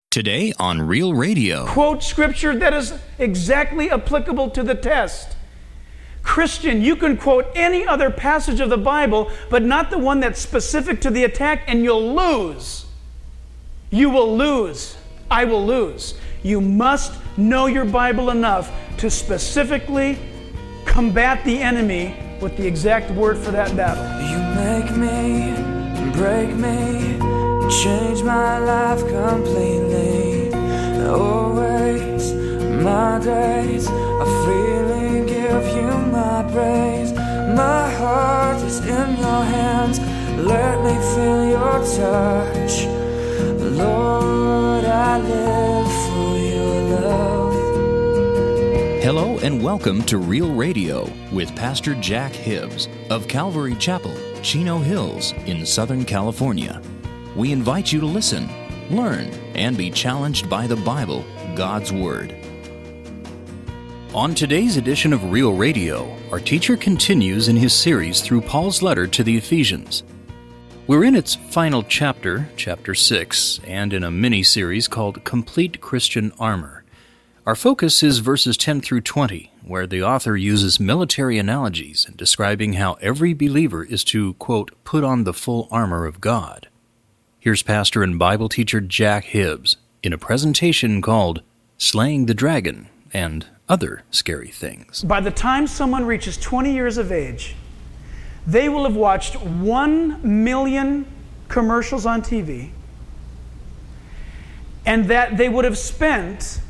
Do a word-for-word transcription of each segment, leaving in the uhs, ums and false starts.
Today on Real Radio. Quote scripture that is exactly applicable to the test. Christian, you can quote any other passage of the Bible, but not the one that's specific to the attack, and you'll lose. You will lose. I will lose. You must know your Bible enough to specifically combat the enemy with the exact word for that battle. You make me, break me, change my life completely. Always my days I freely give you my praise. My heart is in your hands, let me feel your touch. Lord, I live for your love. Hello and welcome to Real Radio with Pastor Jack Hibbs of Calvary Chapel, Chino Hills in Southern California. We invite you to listen, learn, and be challenged by the Bible, God's Word. On today's edition of Real Radio, our teacher continues in his series through Paul's letter to the Ephesians. We're in its final chapter, chapter six, and in a mini-series called Complete Christian Armor. Our focus is verses ten through twenty, where the author uses military analogies in describing how every believer is to, quote, put on the full armor of God. Here's pastor and Bible teacher Jack Hibbs in a presentation called Slaying the Dragon and Other Scary Things. By the time someone reaches twenty years of age, they will have watched one million commercials on T V, and that they would have spent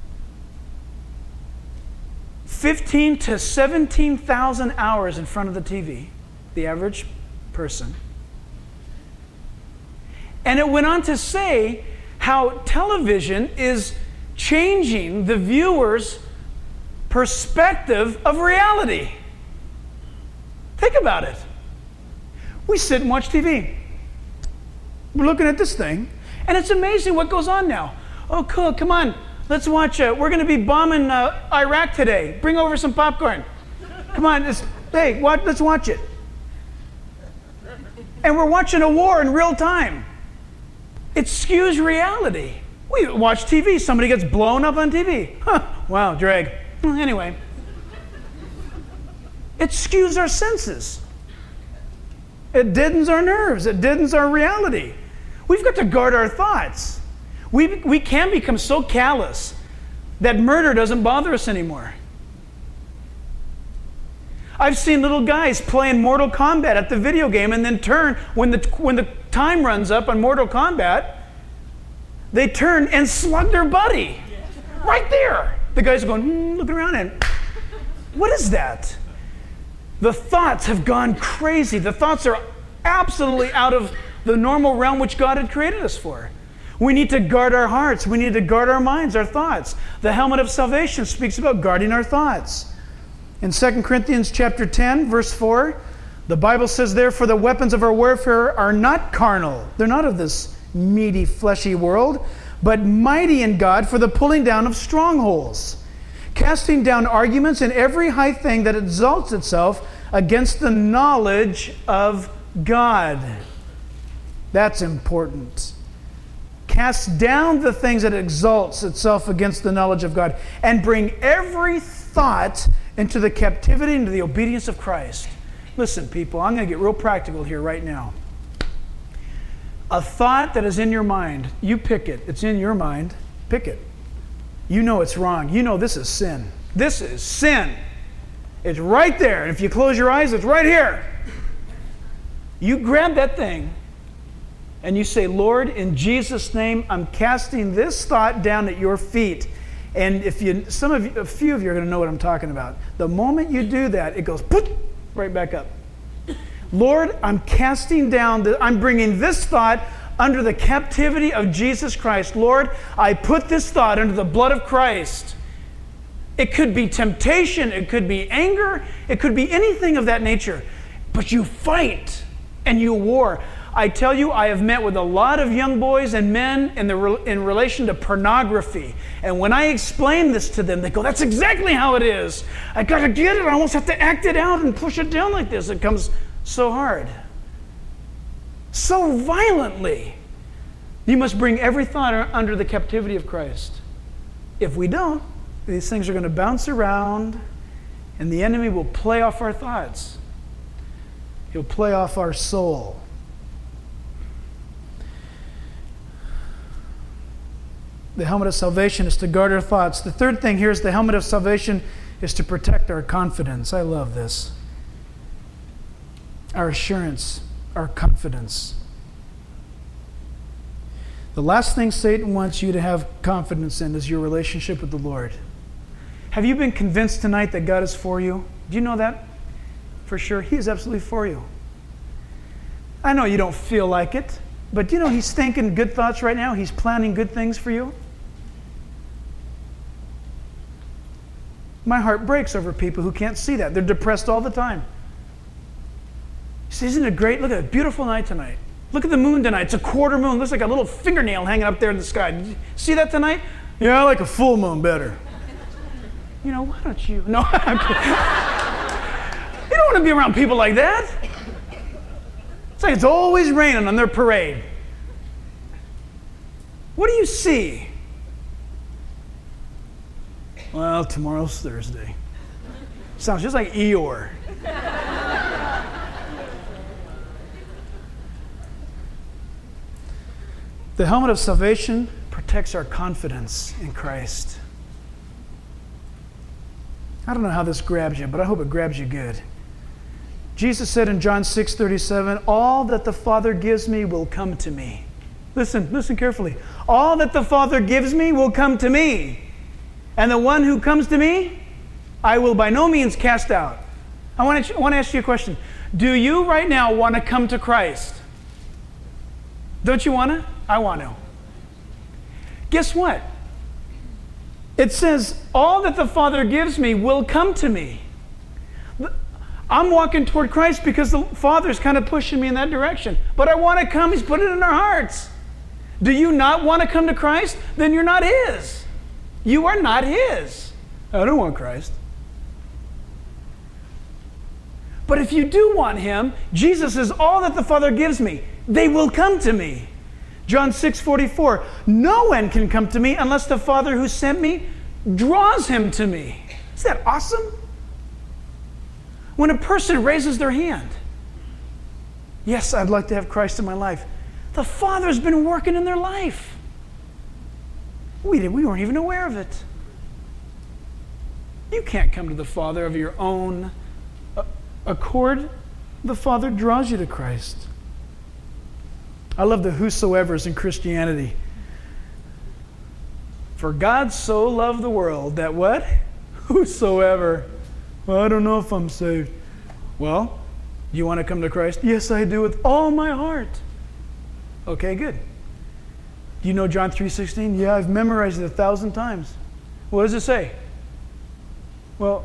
fifteen to seventeen thousand hours in front of the T V, the average person. And it went on to say how television is changing the viewer's perspective of reality. Think about it. We sit and watch T V. We're looking at this thing, and it's amazing what goes on now. Oh, cool, come on, let's watch it. We're going to be bombing uh, Iraq today. Bring over some popcorn. Come on, let's, hey, watch, let's watch it. And we're watching a war in real time. It skews reality. We watch T V, somebody gets blown up on T V. Huh, wow, drag. Anyway. It skews our senses. It deadens our nerves. It deadens our reality. We've got to guard our thoughts. We, we can become so callous that murder doesn't bother us anymore. I've seen little guys playing Mortal Kombat at the video game and then turn, when the, when the time runs up on Mortal Kombat, they turn and slug their buddy. Right there. The guys are going, hmm, looking around and, what is that? The thoughts have gone crazy. The thoughts are absolutely out of the normal realm which God had created us for. We need to guard our hearts. We need to guard our minds, our thoughts. The helmet of salvation speaks about guarding our thoughts. In Second Corinthians chapter ten, verse four, the Bible says, therefore the weapons of our warfare are not carnal. They're not of this meaty, fleshy world, but mighty in God for the pulling down of strongholds, casting down arguments and every high thing that exalts itself against the knowledge of God. That's important. Cast down the things that exalts itself against the knowledge of God, and bring every thought into the captivity, into the obedience of Christ. Listen, people, I'm going to get real practical here right now. A thought that is in your mind, you pick it. It's in your mind. Pick it. You know it's wrong. You know this is sin. This is sin. It's right there. And if you close your eyes, it's right here. You grab that thing and you say, Lord, in Jesus' name, I'm casting this thought down at your feet. And if you, some of you, a few of you are going to know what I'm talking about. The moment you do that, it goes poof, right back up. Lord, I'm casting down, the, I'm bringing this thought under the captivity of Jesus Christ. Lord, I put this thought under the blood of Christ. It could be temptation, it could be anger, it could be anything of that nature. But you fight and you war. I tell you, I have met with a lot of young boys and men in, the, in relation to pornography. And when I explain this to them, they go, that's exactly how it is. I got to get it. I almost have to act it out and push it down like this. It comes so hard, so violently. You must bring every thought under the captivity of Christ. If we don't, these things are going to bounce around, and the enemy will play off our thoughts. He'll play off our soul. The helmet of salvation is to guard our thoughts. The third thing here is the helmet of salvation is to protect our confidence. I love this. Our assurance, our confidence. The last thing Satan wants you to have confidence in is your relationship with the Lord. Have you been convinced tonight that God is for you? Do you know that? For sure, He is absolutely for you. I know you don't feel like it, but do you know He's thinking good thoughts right now? He's planning good things for you. My heart breaks over people who can't see that. They're depressed all the time. See, isn't it great? Look at a beautiful night tonight. Look at the moon tonight. It's a quarter moon. It looks like a little fingernail hanging up there in the sky. Did you see that tonight? Yeah, I like a full moon better. You know, why don't you? No, I'm kidding. You don't want to be around people like that. It's like it's always raining on their parade. What do you see? Well, tomorrow's Thursday. Sounds just like Eeyore. The helmet of salvation protects our confidence in Christ. I don't know how this grabs you, but I hope it grabs you good. Jesus said in John six thirty-seven, all that the Father gives me will come to me. Listen, listen carefully. All that the Father gives me will come to me. And the one who comes to me, I will by no means cast out. I want to, I want to ask you a question. Do you right now want to come to Christ? Don't you want to? I want to. Guess what? It says, all that the Father gives me will come to me. I'm walking toward Christ because the Father's kind of pushing me in that direction. But I want to come. He's put it in our hearts. Do you not want to come to Christ? Then you're not His. You are not His. I don't want Christ. But if you do want Him, Jesus says, all that the Father gives me, they will come to me. John six forty-four, no one can come to me unless the Father who sent me draws him to me. Isn't that awesome? When a person raises their hand, yes, I'd like to have Christ in my life, the Father's been working in their life. We, didn't, we weren't even aware of it. You can't come to the Father of your own accord. The Father draws you to Christ. I love the whosoevers in Christianity. For God so loved the world that what? Whosoever. Well, I don't know if I'm saved. Well, you want to come to Christ? Yes, I do with all my heart. Okay, good. Do you know John three sixteen? Yeah, I've memorized it a thousand times. What does it say? Well,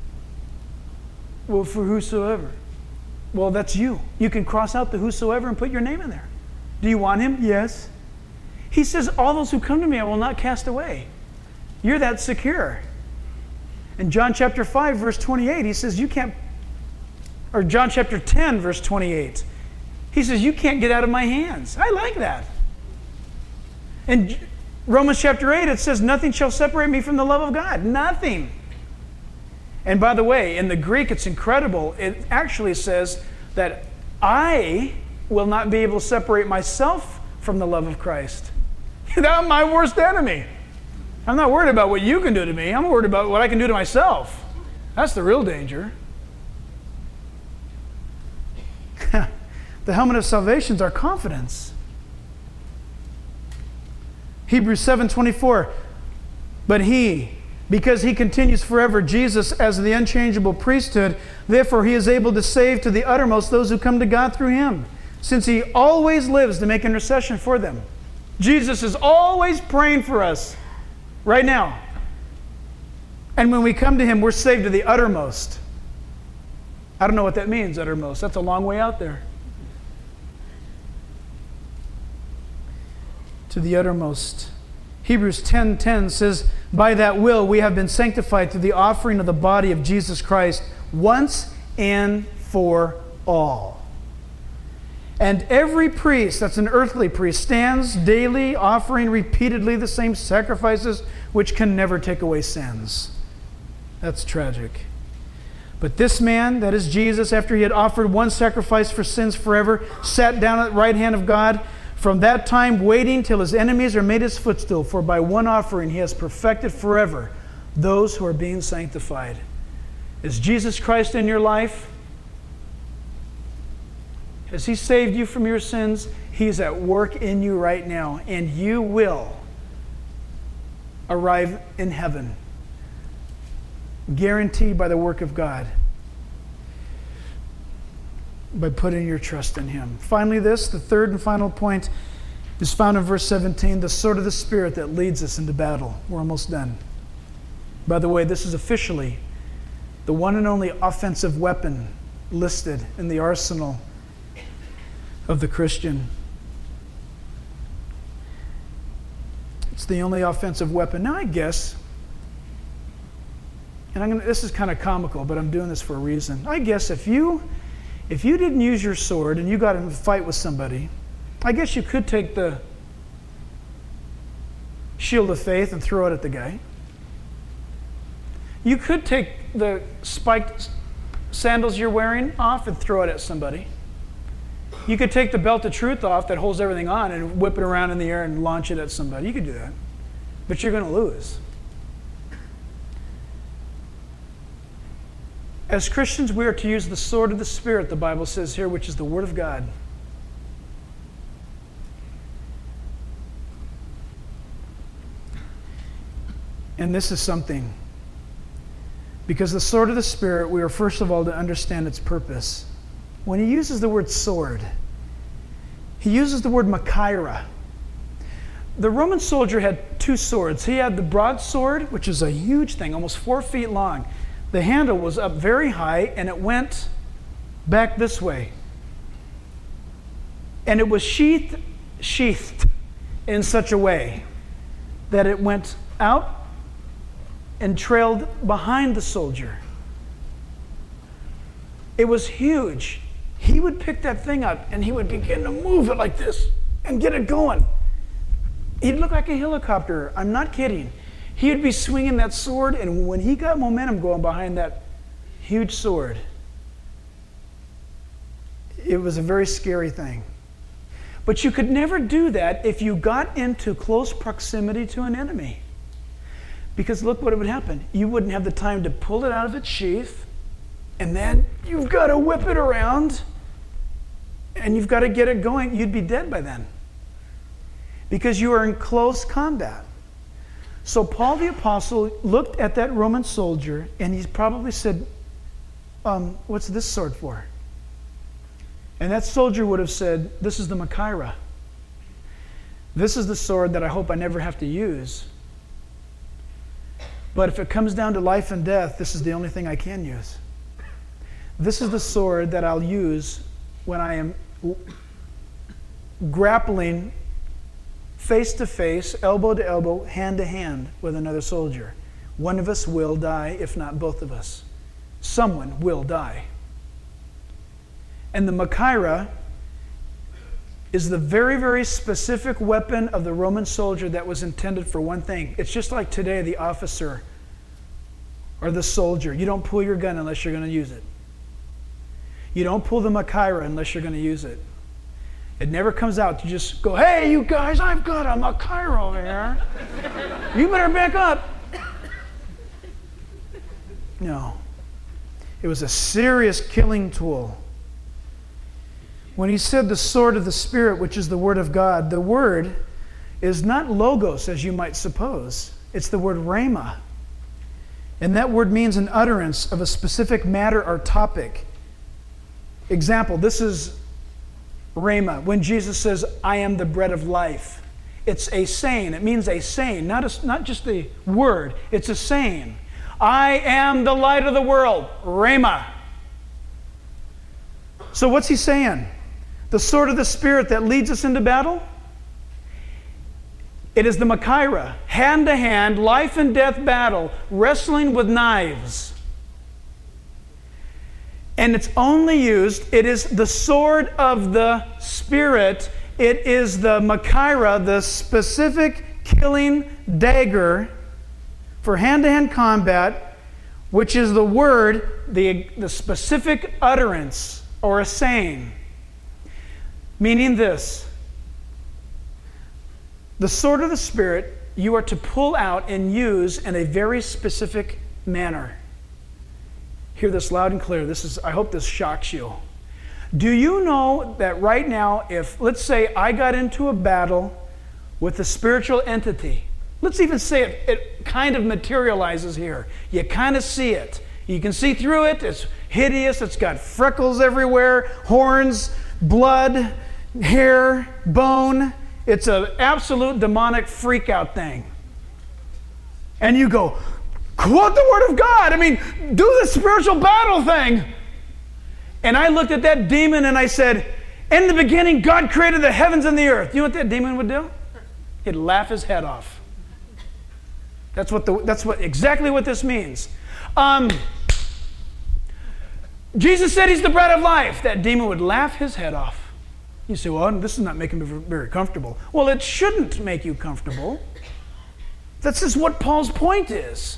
well, for whosoever. Well, that's you. You can cross out the whosoever and put your name in there. Do you want Him? Yes. He says, all those who come to me I will not cast away. You're that secure. In John chapter five, verse twenty-eight, He says, you can't, or John chapter ten, verse twenty-eight, He says, you can't get out of my hands. I like that. In Romans chapter eight, it says, nothing shall separate me from the love of God. Nothing. And by the way, in the Greek, it's incredible. It actually says that I will not be able to separate myself from the love of Christ. That's my worst enemy. I'm not worried about what you can do to me. I'm worried about what I can do to myself. That's the real danger. The helmet of salvation is our confidence. Hebrews seven twenty-four. But He, because He continues forever, Jesus, as the unchangeable priesthood, therefore He is able to save to the uttermost those who come to God through Him, since He always lives to make intercession for them. Jesus is always praying for us right now. And when we come to Him, we're saved to the uttermost. I don't know what that means, uttermost. That's a long way out there. To the uttermost. Hebrews ten ten says, by that will we have been sanctified through the offering of the body of Jesus Christ once and for all. And every priest, that's an earthly priest, stands daily offering repeatedly the same sacrifices which can never take away sins. That's tragic. But this man, that is Jesus, after he had offered one sacrifice for sins forever, sat down at the right hand of God, from that time waiting till his enemies are made his footstool. For by one offering he has perfected forever those who are being sanctified. Is Jesus Christ in your life? Has he saved you from your sins? He's at work in you right now, and you will arrive in heaven, guaranteed by the work of God, by putting your trust in him. Finally, this, the third and final point, is found in verse seventeen, the sword of the Spirit that leads us into battle. We're almost done. By the way, this is officially the one and only offensive weapon listed in the arsenal of the Christian. It's the only offensive weapon. Now, I guess, and I'm gonna, this is kind of comical, but I'm doing this for a reason. I guess if you if you didn't use your sword and you got in a fight with somebody, I guess you could take the shield of faith and throw it at the guy. You could take the spiked sandals you're wearing off and throw it at somebody. You could take the belt of truth off that holds everything on and whip it around in the air and launch it at somebody. You could do that. But you're going to lose. As Christians, we are to use the sword of the Spirit, the Bible says here, which is the Word of God. And this is something. Because the sword of the Spirit, we are first of all to understand its purpose. When he uses the word sword, he uses the word Machaira. The Roman soldier had two swords. He had the broadsword, which is a huge thing, almost four feet long. The handle was up very high, and it went back this way. And it was sheathed, sheathed in such a way that it went out and trailed behind the soldier. It was huge. He would pick that thing up and he would begin to move it like this and get it going. He'd look like a helicopter. I'm not kidding. He would be swinging that sword, and when he got momentum going behind that huge sword, it was a very scary thing. But you could never do that if you got into close proximity to an enemy. Because look what would happen. You wouldn't have the time to pull it out of its sheath, and then you've got to whip it around, and you've got to get it going. You'd be dead by then. Because you are in close combat. So Paul the Apostle looked at that Roman soldier, and he probably said, um, what's this sword for? And that soldier would have said, this is the Machaira. This is the sword that I hope I never have to use. But if it comes down to life and death, this is the only thing I can use. This is the sword that I'll use when I am grappling face to face, elbow to elbow, hand to hand with another soldier. One of us will die, if not both of us. Someone will die. And the Machaira is the very, very specific weapon of the Roman soldier that was intended for one thing. It's just like today, the officer or the soldier. You don't pull your gun unless you're going to use it. You don't pull the Machaira unless you're going to use it. It never comes out. You just go, hey, you guys, I've got a Machaira over here. You better back up. No. It was a serious killing tool. When he said the sword of the Spirit, which is the Word of God, the word is not logos, as you might suppose. It's the word rhema. And that word means an utterance of a specific matter or topic. Example, this is rhema. When Jesus says, I am the bread of life. It's a saying. It means a saying, not, a, not just a word. It's a saying. I am the light of the world. Rhema. So what's he saying? The sword of the Spirit that leads us into battle? It is the Machaira, hand-to-hand, life and death battle, wrestling with knives. And it's only used, it is the sword of the Spirit. It is the Machaira, the specific killing dagger for hand-to-hand combat, which is the word, the, the specific utterance or a saying. Meaning this: the sword of the Spirit you are to pull out and use in a very specific manner. Hear this loud and clear. This is, I hope this shocks you. Do you know that right now, if, let's say, I got into a battle with a spiritual entity, let's even say it, it kind of materializes here. You kind of see it. You can see through it. It's hideous. It's got freckles everywhere, horns, blood, hair, bone. It's an absolute demonic freak-out thing. And you go, quote the Word of God. I mean, do the spiritual battle thing. And I looked at that demon and I said, in the beginning, God created the heavens and the earth. You know what that demon would do? He'd laugh his head off. That's what the, that's what exactly what this means. Um, Jesus said he's the bread of life. That demon would laugh his head off. You say, well, this is not making me very comfortable. Well, it shouldn't make you comfortable. That's just what Paul's point is.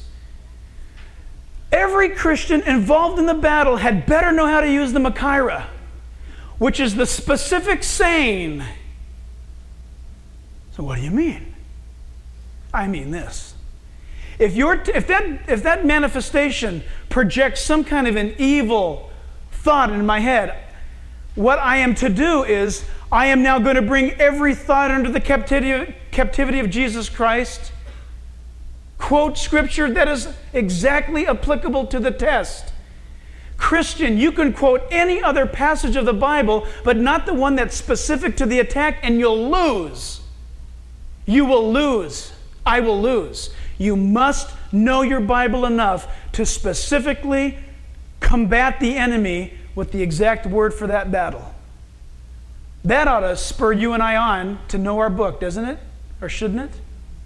Every Christian involved in the battle had better know how to use the Machaira, which is the specific saying. So what do you mean? I mean this. If, you're, if, that, if that manifestation projects some kind of an evil thought in my head, what I am to do is, I am now going to bring every thought under the captivity, captivity of Jesus Christ, quote scripture that is exactly applicable to the test. Christian, you can quote any other passage of the Bible, but not the one that's specific to the attack, and you'll lose. You will lose. I will lose. You must know your Bible enough to specifically combat the enemy with the exact word for that battle. That ought to spur you and I on to know our book, doesn't it? Or shouldn't it?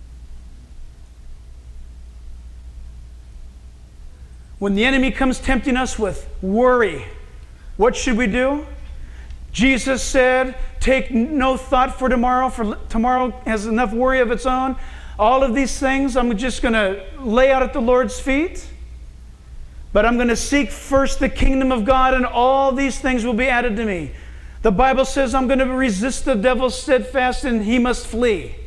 When the enemy comes tempting us with worry, what should we do? Jesus said, take no thought for tomorrow, for tomorrow has enough worry of its own. All of these things I'm just going to lay out at the Lord's feet. But I'm going to seek first the kingdom of God, and all these things will be added to me. The Bible says I'm going to resist the devil steadfast, and he must flee.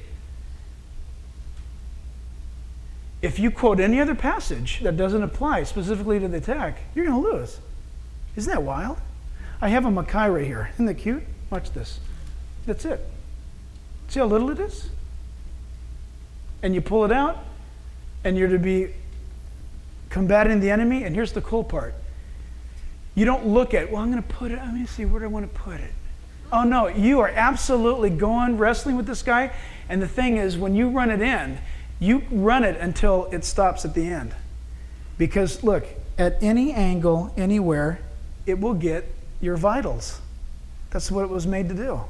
If you quote any other passage that doesn't apply specifically to the attack, you're going to lose. Isn't that wild? I have a Machaira here. Isn't that cute? Watch this. That's it. See how little it is? And you pull it out, and you're to be combating the enemy. And here's the cool part. You don't look at, well, I'm going to put it, let me see, where do I want to put it? Oh, no, you are absolutely going, wrestling with this guy. And the thing is, when you run it in, you run it until it stops at the end. Because, look, at any angle, anywhere, it will get your vitals. That's what it was made to do.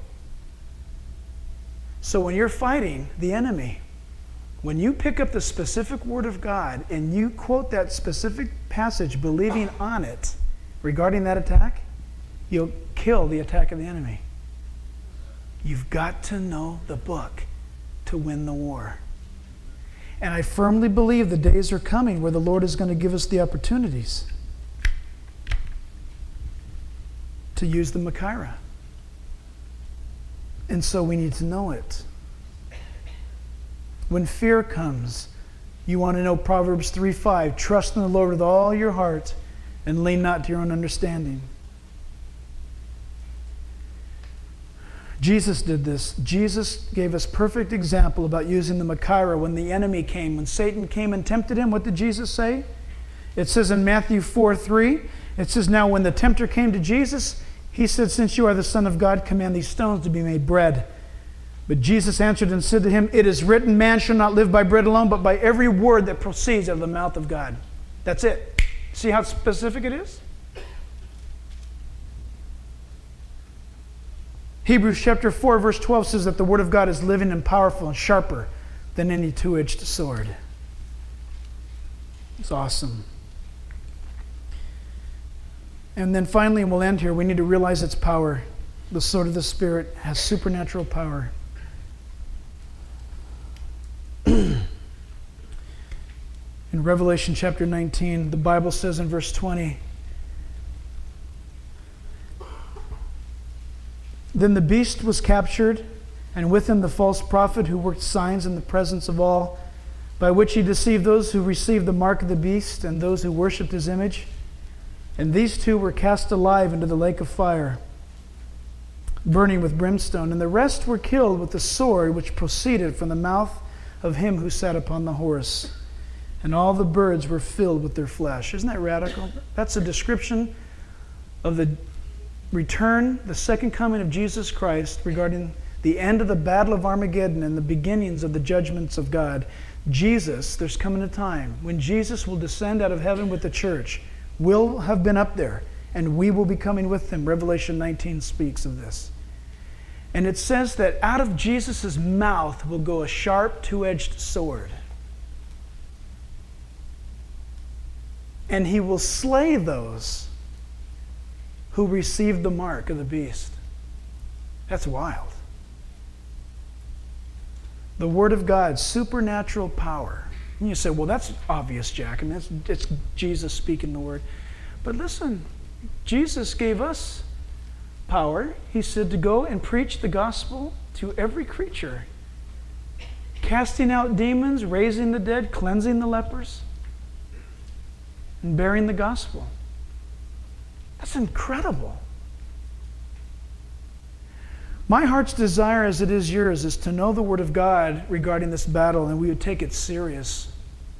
So when you're fighting the enemy, when you pick up the specific word of God and you quote that specific passage believing on it regarding that attack, you'll kill the attack of the enemy. You've got to know the book to win the war. And I firmly believe the days are coming where the Lord is going to give us the opportunities to use the Machaira. And so we need to know it. When fear comes, you want to know Proverbs three five, trust in the Lord with all your heart and lean not to your own understanding. Jesus did this. Jesus gave us perfect example about using the Machaira when the enemy came. When Satan came and tempted him, what did Jesus say? It says in Matthew four three, it says, now when the tempter came to Jesus, he said, since you are the Son of God, command these stones to be made bread. But Jesus answered and said to him, it is written, man shall not live by bread alone, but by every word that proceeds out of the mouth of God. That's it. See how specific it is? Hebrews chapter four, verse twelve says that the word of God is living and powerful and sharper than any two-edged sword. It's awesome. And then finally, and we'll end here, we need to realize its power. The sword of the Spirit has supernatural power. In Revelation chapter nineteen, the Bible says in verse twenty, "Then the beast was captured, and with him the false prophet who worked signs in the presence of all, by which he deceived those who received the mark of the beast and those who worshipped his image. And these two were cast alive into the lake of fire, burning with brimstone. And the rest were killed with the sword which proceeded from the mouth of him who sat upon the horse. And all the birds were filled with their flesh." Isn't that radical? That's a description of the return, the second coming of Jesus Christ, regarding the end of the battle of Armageddon and the beginnings of the judgments of God. Jesus, there's coming a time when Jesus will descend out of heaven with the church. We'll have been up there, and we will be coming with him. Revelation nineteen speaks of this. And it says that out of Jesus' mouth will go a sharp, two-edged sword. And he will slay those who received the mark of the beast. That's wild. The Word of God, supernatural power. And you say, well, that's obvious, Jack. I mean, it's, it's Jesus speaking the Word. But listen, Jesus gave us power. He said to go and preach the gospel to every creature. Casting out demons, raising the dead, cleansing the lepers, and bearing the gospel. That's incredible. My heart's desire, as it is yours, is to know the Word of God regarding this battle, and we would take it serious.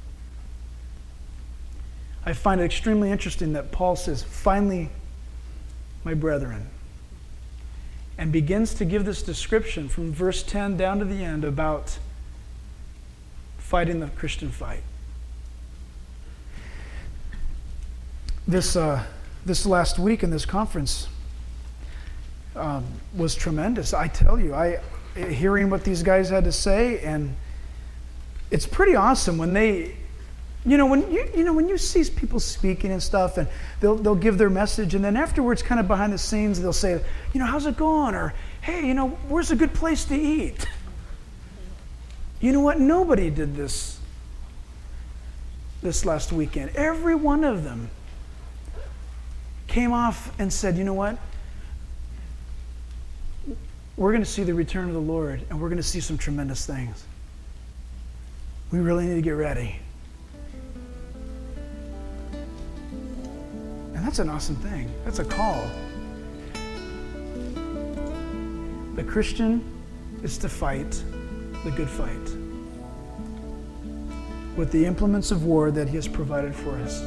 I find it extremely interesting that Paul says, "Finally, my brethren," and begins to give this description from verse ten down to the end about fighting the Christian fight. This, uh, this last week in this conference, Um, was tremendous. I tell you, I hearing what these guys had to say, and it's pretty awesome when they, you know, when you you know when you see people speaking and stuff, and they'll they'll give their message, and then afterwards, kind of behind the scenes, they'll say, you know, how's it going, or hey, you know, where's a good place to eat? You know what? Nobody did this this last weekend. Every one of them came off and said, you know what? We're going to see the return of the Lord, and we're going to see some tremendous things. We really need to get ready. And that's an awesome thing. That's a call. The Christian is to fight the good fight with the implements of war that he has provided for us.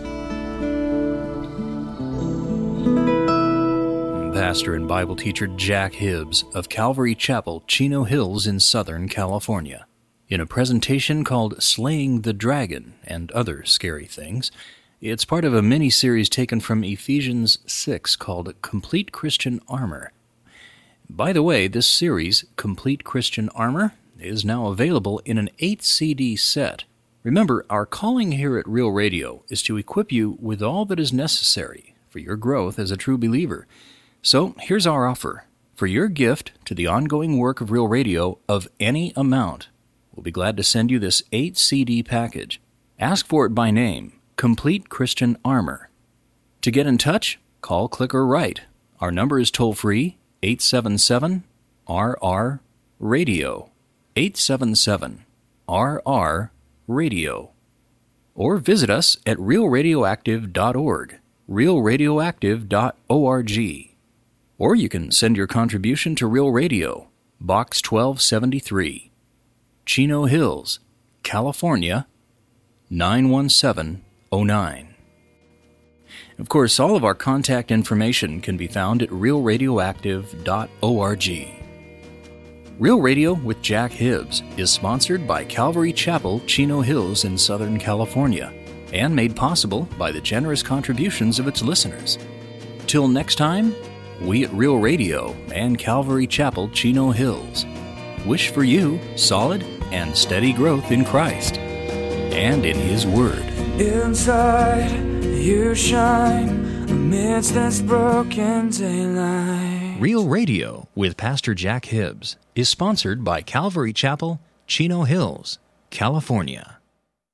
Pastor and Bible teacher Jack Hibbs of Calvary Chapel, Chino Hills in Southern California. In a presentation called Slaying the Dragon and Other Scary Things, it's part of a mini-series taken from Ephesians six called Complete Christian Armor. By the way, this series, Complete Christian Armor, is now available in an eight C D set. Remember, our calling here at Real Radio is to equip you with all that is necessary for your growth as a true believer. So here's our offer. For your gift to the ongoing work of Real Radio of any amount, we'll be glad to send you this eight C D package. Ask for it by name, Complete Christian Armor. To get in touch, call, click, or write. Our number is toll-free, eight seven seven R R radio, eight seven seven R R radio. Or visit us at real radioactive dot org, real radioactive dot org. Or you can send your contribution to Real Radio, Box twelve seventy-three, Chino Hills, California, nine one seven oh nine. Of course, all of our contact information can be found at real radioactive dot org. Real Radio with Jack Hibbs is sponsored by Calvary Chapel, Chino Hills in Southern California, and made possible by the generous contributions of its listeners. Till next time, we at Real Radio and Calvary Chapel, Chino Hills wish for you solid and steady growth in Christ and in His Word. Inside you shine amidst this broken daylight. Real Radio with Pastor Jack Hibbs is sponsored by Calvary Chapel, Chino Hills, California.